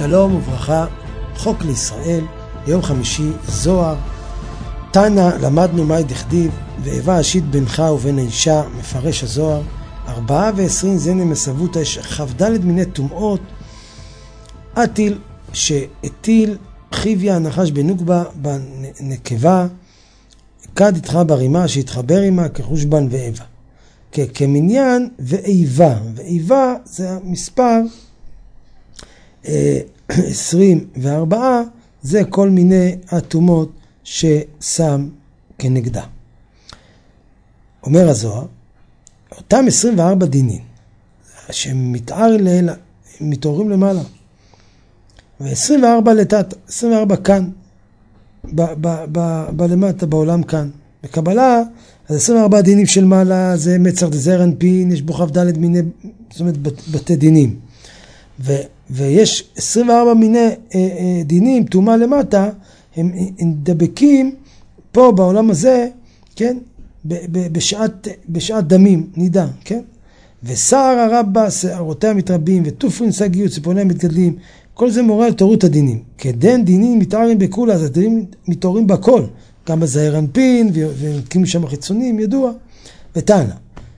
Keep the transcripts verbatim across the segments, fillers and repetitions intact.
שלום וברכה, חוק לישראל, יום חמישי, זוהר. תנא למדנו מאי דכתיב, ואיבה אשית בינך ובין האישה, מפרש הזוהר, ארבעה ועשרים זנה מסבותא, כ"ד מיני טומאות, אטיל שהטיל חיביה הנחש בנוקבה בנקבה, כד איתך ברימה שהתחבר עמה כחושבן ואיבה. כמניין ואיבה, ואיבה זה המספר עשרים וארבע, זה כל מיני אטומות ששם כנגדה. אומר הזוהר, אותם עשרים וארבע דינים שמתאר לילה, מתעוררים למעלה, ו-עשרים וארבע לטאטה, עשרים וארבע כאן, בלמטה, בעולם כאן. בקבלה, אז עשרים וארבע דינים של מעלה, זה מצר דזעיר אנפין, יש בו כ"ד מיני, זאת אומרת, בתי דינים. ו, ויש עשרים וארבע מיני אה, אה, דינים, תאומה למטה, הם, הם דבקים פה בעולם הזה, כן? ב, ב, בשעת, בשעת דמים, נידה, כן? וסער הרבה, שערותיה מתרבים, ותופרין סגיות, ציפורניה מתגדלים, כל זה מורה על תורות הדינים. כדין דינים מתארים בכולה, אז הדינים מתעוררים בכל, גם בזעיר אנפין, ומתקימים שם החיצונים, ידוע. ותנא,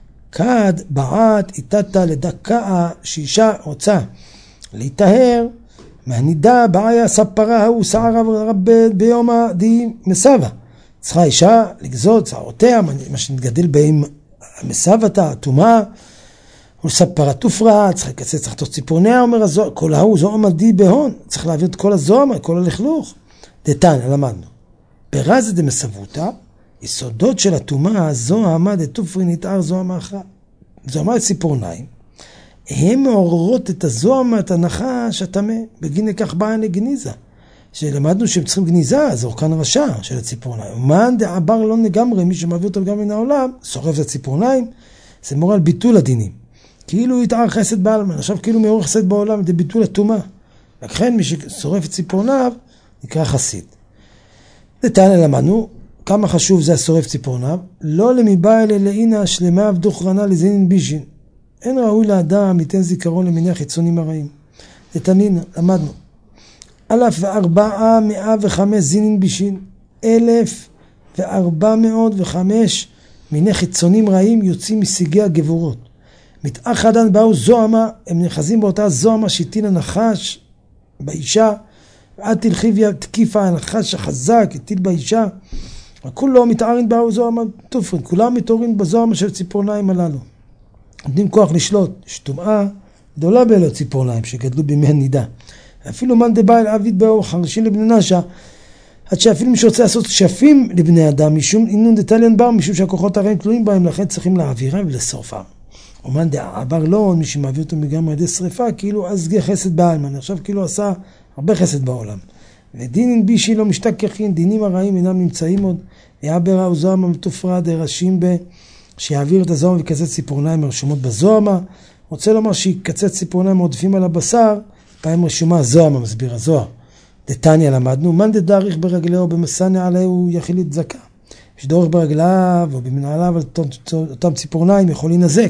כד בעט איתתה לדקה, שאישה רוצה להיטהר, מהנידה בעיה ספרה הוא שער רבה ביום הדי מסבה. צריכה אישה לגזות שערותיה, מה שנתגדל בהם המסבתה, התומה, ולספרה תופרה, צריך לקצץ, צריך לתוך ציפורניה, אומר הזוהר, כל ההוא זוהר עדי בהון, צריך להעביר את כל הזוהר, כל הלכלוך. דתנא, למדנו. ברז דמסבותא, יסודות של התומה, הזוהר עמד את תופרי נתאר זוהר מאחרה. זוהר עמד ציפורניים, הן מעוררות את הזוהר מהתנחש התמה, בגין לכך בעיה לגניזה. שלמדנו שהם צריכים גניזה, זה אורכן הרשע של הציפורניים. מן דעבר לא לגמרי, מי שמעביר אותו גם מן העולם, שורף את הציפורניים, זה מורה על ביטול הדינים. כאילו יתאר חסד בעלמא, עכשיו כאילו מעורר חסד בעולם, זה ביטול התומה. לכן מי ששורף את ציפורניו, נקרא חסיד. דתנא למדנו, כמה חשוב זה השורף ציפורניו, לא למיבא אלה לעינא השלמה ודוכרנה לזינין בישין. אין ראוי לאדם ייתן זיכרון למיני החיצונים הרעים. דתנינא, למדנו. אלף וארבעה מאה וחמש זינין בישין, אלף וארבע מאות וחמש מיני חיצונים רעים יוצאים מסיגי הגבורות. מתאחדן באו זוהמה, הם נחזים באותה זוהמה שהטיל הנחש באישה, ועד תלחיביה תקיפה הנחש החזק, הטיל באישה, וכולו מתארין באו זוהמה תופרין, כולם מתעוררים בזוהמה של ציפורניים הללו. נותנים כוח לשלוט, יש טומאה גדולה באלו ציפורניים שגדלו בימי הנידה. אפילו מאן דבא אל עביד באו חרשים לבני נשה, עד שאפילו מי שרוצה לעשות שפים לבני אדם, משום אינון דתליין בר, משום שהכוחות הרעים תלויים בהם, לכן צריכים להעבירם ולשרופם. אומן דעבר לא, מי שמעביר אותו מגם על ידי שריפה, כאילו אז גאה חסד בעלמא, עכשיו כאילו עשה הרבה חסד בעולם. ודינין בישי לא משתכחין, דינים הרעים אינם נמצאים עוד, יעבר או זוהמה מתופרה דרשים ב, שיעביר את הזוהמה ויקצץ ציפורניים הרשומות בזוהמה, רוצה לומר שיקצץ ציפורניים עודפים על הבשר, פעם רשומה הזוהמה, מסביר הזוהר. דתניא למדנו, מן דדאריך ברגלהו במסנע עליהו יחיל צדקה. יש דורך ברגליו או במנעליו על אותם ציפורניים יכול להינזק.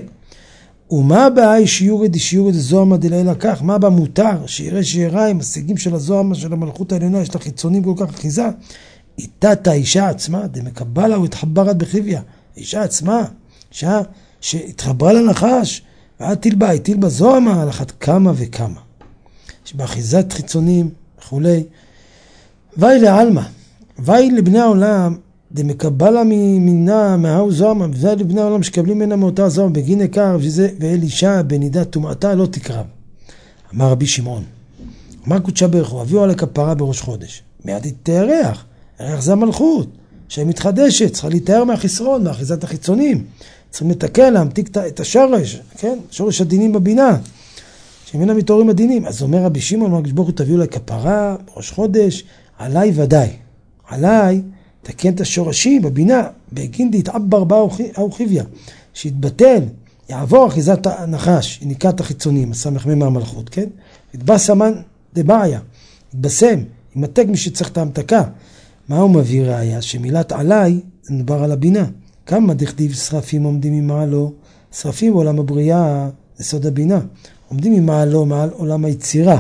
ומה הבעיה שיורד שיורד הזוהמה דלילה כך? מה הבא מותר? שיראה שיראה עם הסגים של הזוהמה של המלכות העליונה, יש לה חיצונים כל כך אחיזה. איתתה האישה עצמה, דמקבלה הוא התחברת בחיביה. האישה עצמה, אישה שהתחברה לנחש, ועד תלבה, היא תלבה זוהמה על אחת כמה וכמה. יש באחיזת חיצונים וכולי. ואי לעלמא, ואי לבני העולם, דמקבלה מינה מהאו זוהמה, וזה לבני העולם שקבלים ממנה מאותה זוהמה, בגין עיקר, ואל אישה בנידת טומאתה לא תקרב. אמר רבי שמעון, אמר קודשא בריך הוא, הביאו על הכפרה בראש חודש, מיד יתארח, הריח זה המלכות, שהיא מתחדשת, צריכה להתאר מהחיסרון, מאחיזת החיצונים, צריכים לתקן, להמתיק את השורש, כן? שורש הדינים בבינה, שממנה מתעוררים הדינים. אז אומר רבי שמעון, אמר קדוש ברוך הוא, תביאו על הכפרה בראש חודש, עליי ודאי, עליי, תקן את השורשים בבינה, בגין דהתעבר בה או חיביה, שיתבטל, יעבור אחיזת הנחש, יניקה את החיצונים, הסמך ממה המלכות, כן? יתבס אמן דבעיה, יתבסם, ימתק מי שצריך את ההמתקה. מה הוא מביא ראיה? שמילת עליי, נדבר על הבינה. כמה דכתיב שרפים עומדים ממעלו? שרפים בעולם הבריאה, זה סוד הבינה. עומדים ממעלו, מעל עולם היצירה.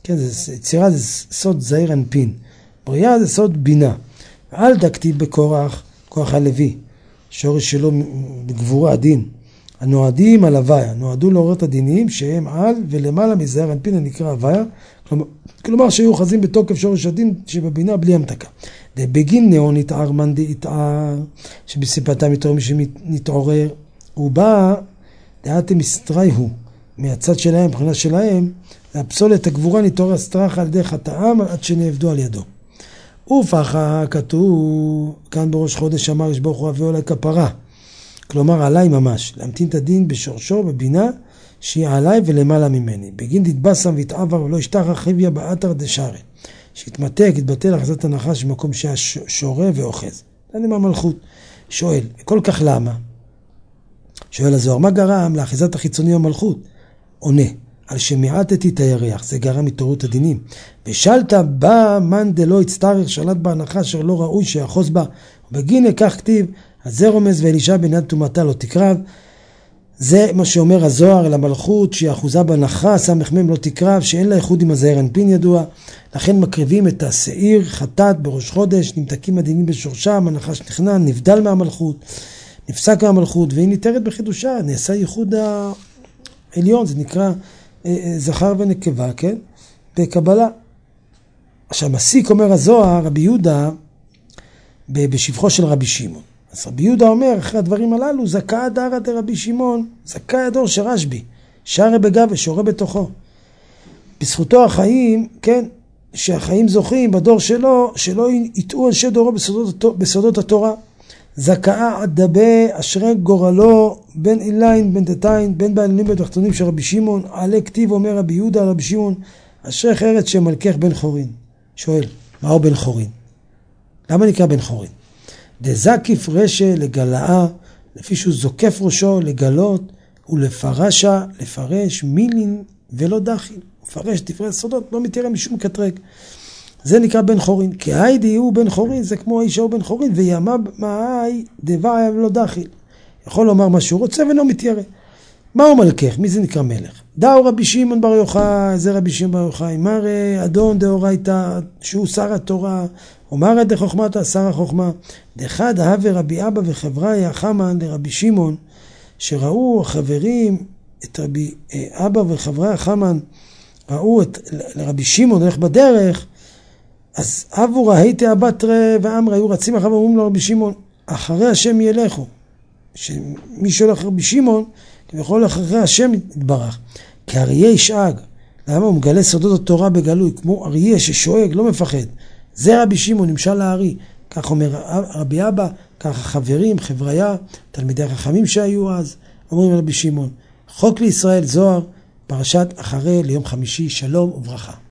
כן, זה, יצירה זה סוד זעיר אנפין. בריאה זה סוד בינה. אל דכתיב בקורח, כוח הלוי, שורש שלו בגבורה הדין. הנועדים על הוויה, נועדו לעורר את הדינים שהם על ולמעלה מזעיר אנפין הנקרא הוויה, כלומר, כלומר שהיו חזים בתוקף שורש הדין שבבינה בלי המתקה. בגין נאון יתער מן דהתער, שבסיפתם יתעורר מי שנתעורר, הוא בא, דעתם מסתרי הוא, מהצד שלהם, מבחינה שלהם, להפסולת הגבורה נתעורר סטרח על ידי חטאם עד שנעבדו על ידו. ופחה כתוב, כאן בראש חודש אמר יש ברוך הוא אביאו עלי כפרה, כלומר עליי ממש, להמתין את הדין בשורשו בבינה שהיא עליי ולמעלה ממני. בגין תתבשם והתעבר ולא ישתח חיביה באתר דשארי, שהתמתק, התבטל אחזת הנחש במקום שהיה שורה ואוחז. זה מה מלכות. שואל, כל כך למה? שואל הזוהר, מה גרם לאחיזת החיצוני המלכות? עונה, על שמעטתי את הירח, זה גרם התעוררות הדינים. ושאלת בה מן דלא יצטרך, שלט בהנחה אשר לא ראוי שיחוז בה. ובגין כך כתיב, אז זה רומז ואלישע בן יד תומתה לא תקרב. זה מה שאומר הזוהר אל המלכות, שהיא אחוזה בהנחה, סמ"ם לא תקרב, שאין לה איחוד עם הזעיר אנפין ידוע. לכן מקריבים את השעיר, חטאת בראש חודש, נמתקים הדינים בשורשם, הנחש נכנע, נבדל מהמלכות, נפסק מהמלכות, והיא ניתרת בחידושה, נעשה ייחוד העליון, זה נקרא אה, זכר ונקבה, כן? בקבלה. עכשיו, מסיק אומר הזוהר, רבי יהודה, בשבחו של רבי שמעון. אז רבי יהודה אומר, אחרי הדברים הללו, זכאה דרא דרבי שמעון, זכאי הדור שרשב"י, שערי בגב ושורה בתוכו. בזכותו החיים, כן, שהחיים זוכים בדור שלו, שלא יטעו אנשי דורו בסודות, בסודות התורה. זכאה עד דבה, אשרי גורלו, בין אילין, בין דתיים, בין בעלילים בתחתונים של רבי שמעון, עלי כתיב אומר רבי יהודה על רבי שמעון, אשרי ארץ שמלכך בן חורין. שואל, מהו בן חורין? למה נקרא בן חורין? דזקיף רשע לגלאה, לפי שהוא זוקף ראשו לגלות, ולפרשה, לפרש מילין ולא דחיל. לפרש תפרש סודות, לא מתיירא משום קטרק. זה נקרא בן חורין. כי היידי הוא בן חורין, זה כמו האיש הוא בן חורין, וימה מהי דבעי ולא דחיל. יכול לומר מה שהוא רוצה ולא מתיירא. מהו מלכך? מי זה נקרא מלך? דאו רבי שמעון בר יוחאי, זה רבי שמעון בר יוחאי, מר אדון דאורייתא, שהוא שר התורה, אומר דחוכמתא, שר החוכמה. דחד הווה רבי אבא וחבריה החמן לרבי שמעון, שראו החברים את רבי אבא וחבריה החמן, ראו את לרבי שמעון הולך בדרך, אז אבו ראיתי הבטרה ואמרה, היו רצים אחריו ואומרים לו רבי שמעון, אחרי השם ילכו. שמי שהולך רבי שמעון, יכול אחרי השם יתברך. כי אריה ישאג. למה? הוא מגלה סודות התורה בגלוי, כמו אריה ששואג, לא מפחד. זה רבי שמעון, נמשל לארי. כך אומר רבי אבא, כך חברים, חבריה, תלמידי החכמים שהיו אז, אומרים רבי שמעון. חוק לישראל, זוהר, פרשת אחרי ליום חמישי, שלום וברכה.